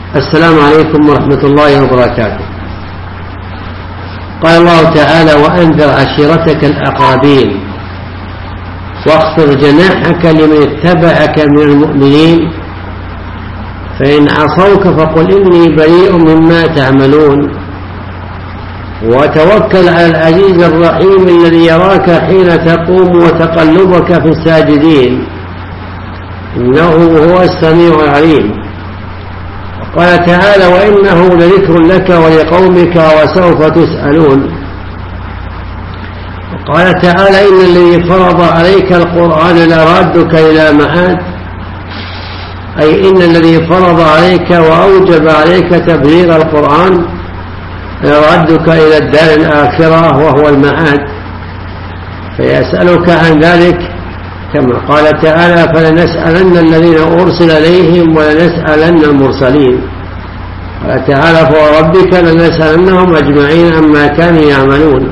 السلام عليكم ورحمة الله وبركاته. قال الله تعالى: وأنذر عشيرتك الأقربين واخفض جناحك لمن اتبعك من المؤمنين فإن عصوك فقل إني بريء مما تعملون وتوكل على العزيز الرحيم الذي يراك حين تقوم وتقلبك في الساجدين إنه هو السميع العليم. قال تعالى: وإنه لذكر لك ولقومك وسوف تسألون. وقال تعالى: إن الذي فرض عليك القرآن لرادك إلى معاد، أي إن الذي فرض عليك وأوجب عليك تبليغ القرآن لرادك إلى الدار الآخرة وهو المعاد، فيسألك عن ذلك كما قال تعالى: فلنسألن الذين أرسل إليهم ولنسألن المرسلين. قال تعالى: فوربك لنسألنهم أجمعين عما كانوا يعملون.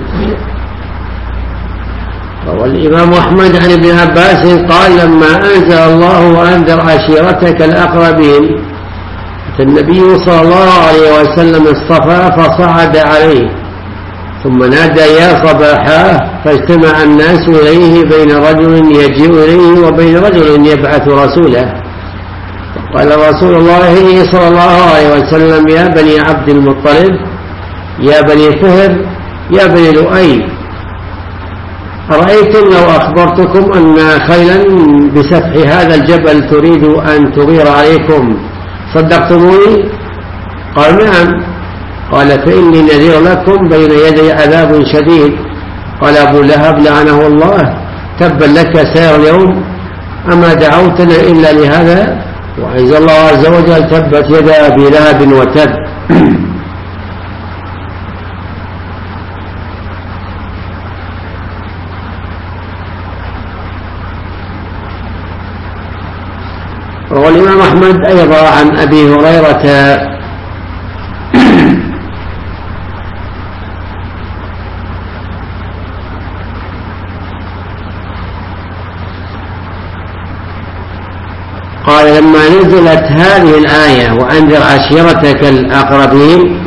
والإمام أحمد عن ابن عباس قال: لما أنزل الله وأنذر عشيرتك الأقربين النبي صلى الله عليه وسلم اصطفى فصعد عليه ثم نادى: يا صباحا، فاجتمع الناس إليه بين رجل يجيء إليه وبين رجل يبعث رسوله. قال رسول الله صلى الله عليه وسلم: يا بني عبد المطلب، يا بني فهر، يا بني لؤي، أرأيتم لو أخبرتكم أن خيلا بسفح هذا الجبل تريد أن تغير عليكم صدقتموني؟ قال: نعم. قال: فإني نذير لكم بين يدي عذاب شديد. قال أبو لهب لعنه الله: تبا لك سير اليوم، أما دعوتنا إلا لهذا؟ وأنزل الله عز وجل: تبت يدا أبي لهب وتب. روى الإمام أحمد أيضا عن أبي هريرة قال: لما نزلت هذه الآية وأنذر عشيرتك الأقربين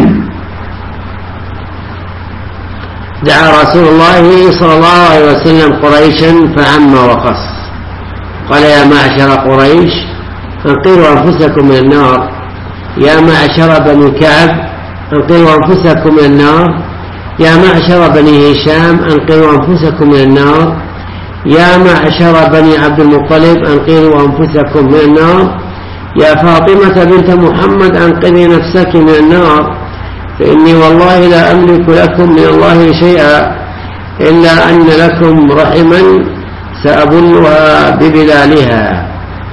دعا رسول الله صلى الله عليه وسلم قريشا فعم وخص. قال: يا معشر قريش، انقذوا أنفسكم من النار. يا معشر بني كعب، انقذوا أنفسكم من النار. يا معشر بني هشام، انقذوا أنفسكم من النار. يا معشر بني عبد المطلب، انقذوا أنفسكم من النار. يا فاطمة بنت محمد، انقذي نفسك من النار، فإني والله لا أملك لكم من الله شيئا إلا أن لكم رحما سأبلها ببلالها.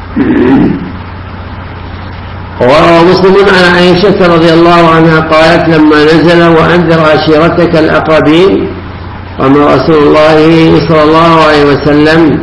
وروى مسلم عن عائشة رضي الله عنها قالت: لما نزل وأنذر عشيرتك الأقربين قام رسول الله صلى الله عليه وسلم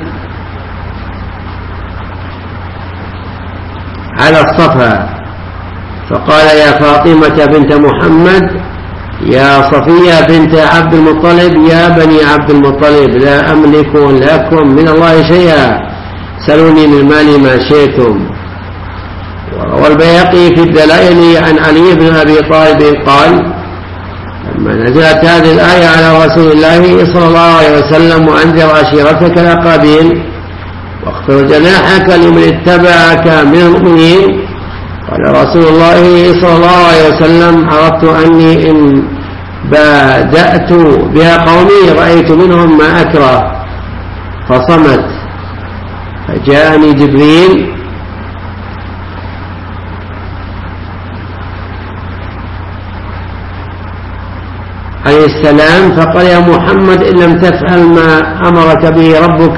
على الصفا فقال: يا فاطمة بنت محمد، يا صفية بنت عبد المطلب، يا بني عبد المطلب، لا أملك لكم من الله شيئا، سلوني من مالي ما شئتم. وروى البيهقي في الدلائل عن علي بن أبي طالب قال: لما نزلت هذه الآية على رسول الله صلى الله عليه وسلم وأنذر عشيرتك الأقربين واخفض جناحك لمن اتبعك من المؤمنين، قال رسول الله صلى الله عليه وسلم: عرفت أني إن بادأت بها قومي رأيت منهم ما أكره فصمت، فجاءني جبريل عليه السلام فقال: يا محمد، إن لم تفعل ما أمرك به ربك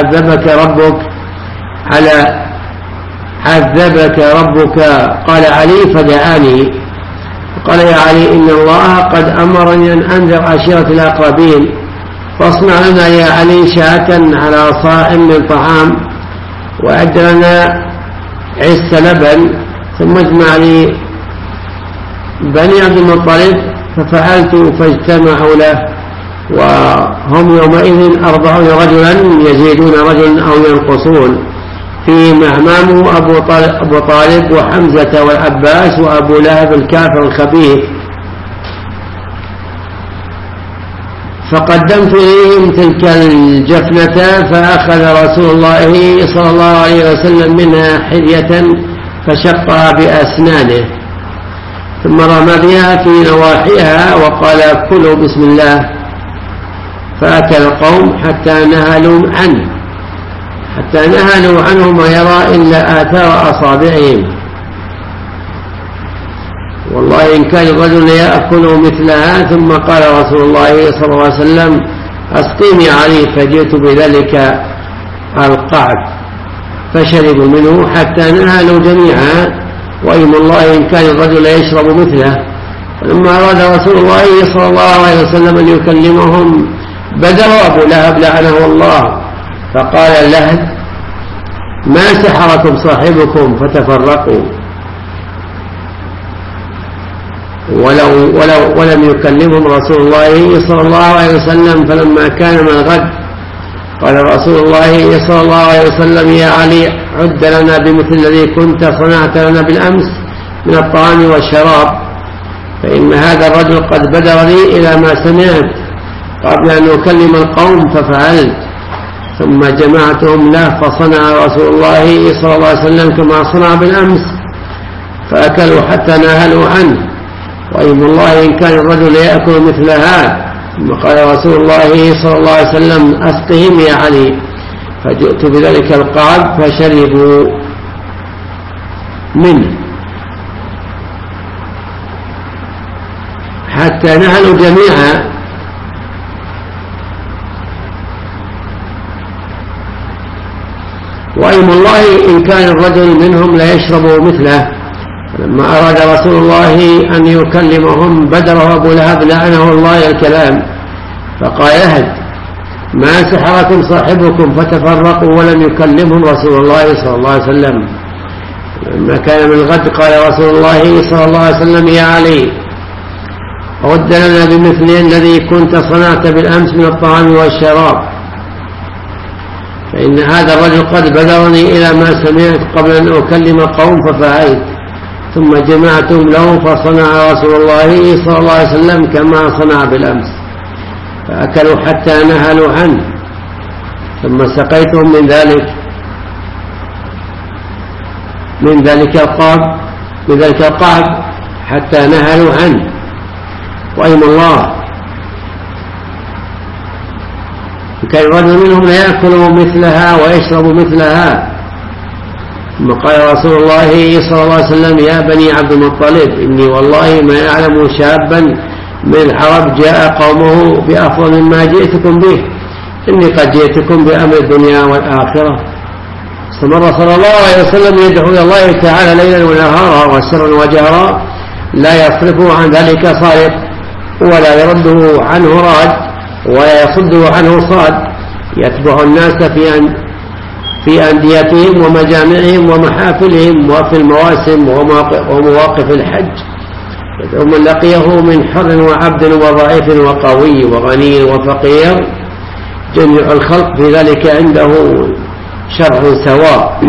عذبك ربك. قال علي: فدعاني. قال: يا علي، إن الله قد أمرني أن أنذر عشيرة الأقربين، فاصنع لنا يا علي شاة على صاع من طعام، وأعد لنا عس لبن، ثم اجمع لي بني عبد المطلب. ففعلت فاجتمعوا له، وهم يومئذ 40 رجلا يزيدون رجلا أو ينقصون. فيهم أعمامه أبو طالب وحمزة والعباس وأبو لهب الكافر الخبيث. فقدمت إليهم تلك الجفنة فأخذ رسول الله صلى الله عليه وسلم منها حلية فشقها بأسنانه ثم رمى بها في نواحيها وقال كلوا بسم الله، فأكل القوم حتى نهلوا عنه ما يرى إلا آثار أصابعهم. والله إن كان الرجل يأكل مثلها. ثم قال رسول الله صلى الله عليه وسلم أسقيني عليه، فجئت بذلك القعد فشربوا منه حتى نهلوا جميعا، وإيم الله إن كان الرجل يشرب مثله. فلما أراد رسول الله صلى الله عليه وسلم أن يكلمهم بدر أبو لهب لعنه الله فقال له ما سحركم صاحبكم فتفرقوا، ولم يكلمهم رسول الله صلى الله عليه وسلم. فلما كان من الغد قال رسول الله صلى الله عليه وسلم يا علي عد لنا بمثل الذي كنت صنعت لنا بالأمس من الطعام والشراب، فإن هذا الرجل قد بدرني إلى ما سمعت قبل أن أكلم القوم ففعلت. ثم جمعتهم له فصنع رسول الله صلى الله عليه وسلم كما صنع بالأمس فأكلوا حتى نهلوا عنه، وإيم الله إن كان الرجل يأكل مثلها. ثم قال رسول الله صلى الله عليه وسلم أسقهم يا علي، فجئت بذلك القعد فشربوا منه حتى نهلوا جميعا. وأيم الله إن كان الرجل منهم لا يشرب مثله. لما أراد رسول الله أن يكلمهم بدر أبو لهب لعنه الله الكلام فقال اهد ما سحركم صاحبكم فتفرقوا، ولم يكلمهم رسول الله صلى الله عليه وسلم. لما كان من الغد قال رسول الله صلى الله عليه وسلم يا علي عد لنا بمثل الذي كنت صنعت بالأمس من الطعام والشراب، فإن هذا الرجل قد بدرني إلى ما سمعت قبل أن أكلم القوم ففعلت. ثم جمعتهم له فصنع رسول الله صلى الله عليه وسلم كما صنع بالأمس فأكلوا حتى نهلوا عنه. ثم سقيتهم من ذلك القعب حتى نهلوا عنه. وأيم الله كان الرجل منهم ليأكل مثلها ويشرب مثلها. ثم قال رسول الله صلى الله عليه وسلم يا بني عبد المطلب إني والله ما أعلم شابا من العرب جاء قومه بأفضل مما جئتكم به، إني قد جئتكم بأمر الدنيا والآخرة. استمر صلى الله عليه وسلم يدعو إلى الله تعالى ليلا ونهارا وسرا وجهرا لا يصرفه عن ذلك صارف ولا يرده عنه راد ولا يصده عنه صاد، يتبع الناس في أنديتهم ومجامعهم ومحافلهم وفي المواسم ومواقف الحج، يدعو من لقيه من حر وعبد وضعيف وقوي وغني وفقير، جميع الخلق في ذلك عنده شرع سواء،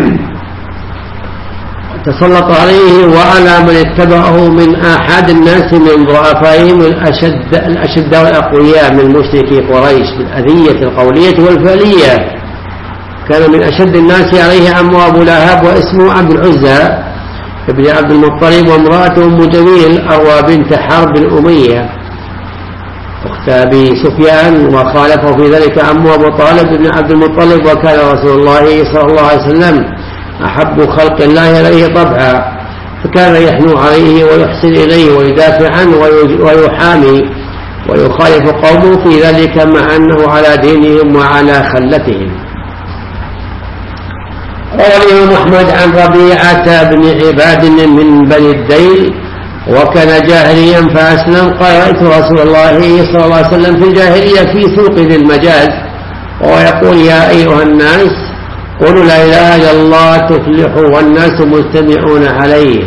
تسلط عليه وعلى من اتبعه من آحاد الناس من ضعفائهم الأشد والأقوياء من مشركي قريش بالأذية القولية والفعلية. كان من أشد الناس عليه عمه أبو لهب واسمه عبد العزى ابن عبد المطلب، وامرأته أم جميل أروى بنت حرب الأمية أخت أبي سفيان، وخالفه في ذلك عمه أبو طالب بن عبد المطلب. وكان رسول الله صلى الله عليه وسلم أحب خلق الله إليه طبعا، فكان يحنو عليه ويحسن إليه ويدافع عنه ويحامي ويخالف قومه في ذلك مع أنه على دينهم وعلى خلتهم. روى الإمام أحمد عن ربيعة بن عباد من بني الديل وكان جاهليا فأسلم قال رأيت رسول الله صلى الله عليه وسلم في الجاهلية في سوق ذي المجاز وهو يقول يا أيها الناس قولوا لا إله إلا الله تفلحوا والناس مجتمعون عليه.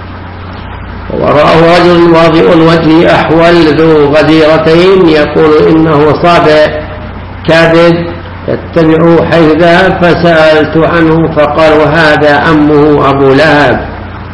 ورآه رجل واضئ الوجه أحول ذو غديرتين يقول إنه صابع كابد يتبعه حيث ذهب، فسألت عنه فقال وهذا عمه أبو لهب.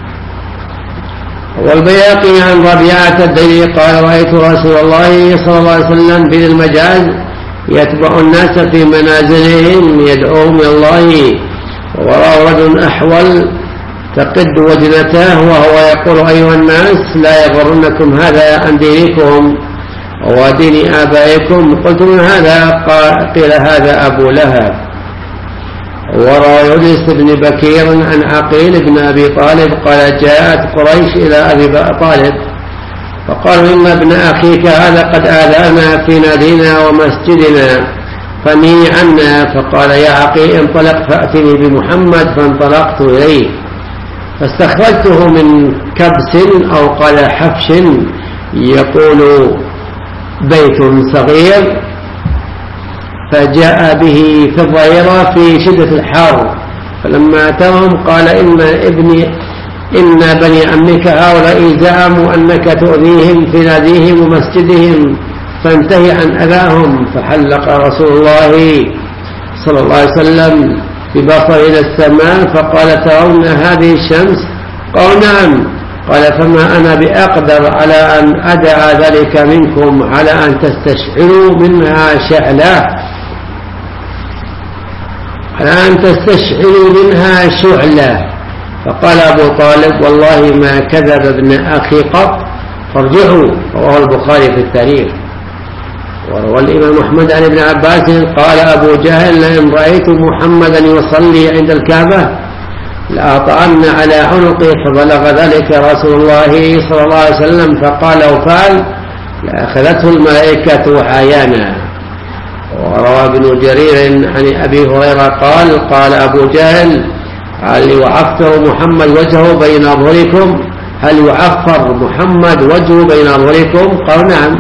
والبياقي عن ربيعة الدليل قال رأيت رسول الله صلى الله عليه وسلم بذي المجاز يتبع الناس في منازلهم يدعوهم إلى الله، ووراء رجل أحول تقد وجنته وهو يقول أيها الناس لا يغرنكم هذا عن دينكم ودين آبائكم. قلت من هذا؟ قيل هذا أبو لهب. وروى يونس بن بكير عن عقيل بن أبي طالب قال جاءت قريش إلى أبي طالب فقالوا إن ابن أخيك هذا قد آذانا في نادينا ومسجدنا فنهي عنا. فقال يا عقيل انطلق فأتني بمحمد، فانطلقت إليه فاستخرجته من كبس أو قال حفش يقول بيت صغير، فجاء به في الظهيرة في شدة الحر، فلما أتاهم قال إن بني عمك هؤلاء زعموا أنك تؤذيهم في ناديهم ومسجدهم فانتهي عن أذاهم. فحلق رسول الله صلى الله عليه وسلم ببصر إلى السماء فقال ترون هذه الشمس؟ قال نعم. قال فما أنا بأقدر على أن أدع ذلك منكم على أن تستشعروا منها شعلة. فقال أبو طالب والله ما كذب ابن أخي قط فارجعوا. رواه البخاري في التاريخ. وروى الإمام أحمد عن ابن عباس قال أبو جهل لئن رأيت محمدا يصلي عند الكعبة لأطعن على عنقه، فبلغ ذلك رسول الله صلى الله عليه وسلم فقال وفعل لأخذته الملائكة وحيانا. وروى ابن جرير عن أبي هريرة قال أبو جهل هل يعفر محمد وجهه بين أظهركم؟ هل يعفر محمد وجهه بين أظهركم؟ قال نعم.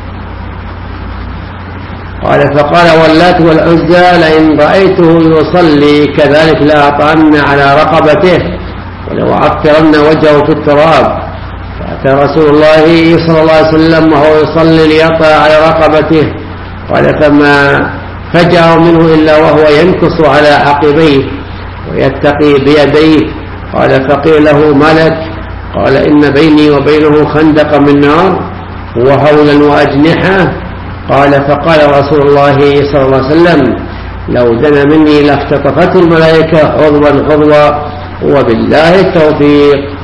قال فقال واللات والعزى لئن رأيته يصلي كذلك لأطعن على رقبته ولو عفرن وجهه في التراب. فأتى رسول الله صلى الله عليه وسلم وهو يصلي ليطع على رقبته، قال فما فجأ منه إلا وهو ينكص على عقبيه ويتقي بيديه. قال فقيل له ما لك؟ قال إن بيني وبينه خندق من نار وهولا وأجنحة. قال فقال رسول الله صلى الله عليه وسلم لو دنا مني لاختطفته الملائكة عضوا عضوا وبالله التوفيق.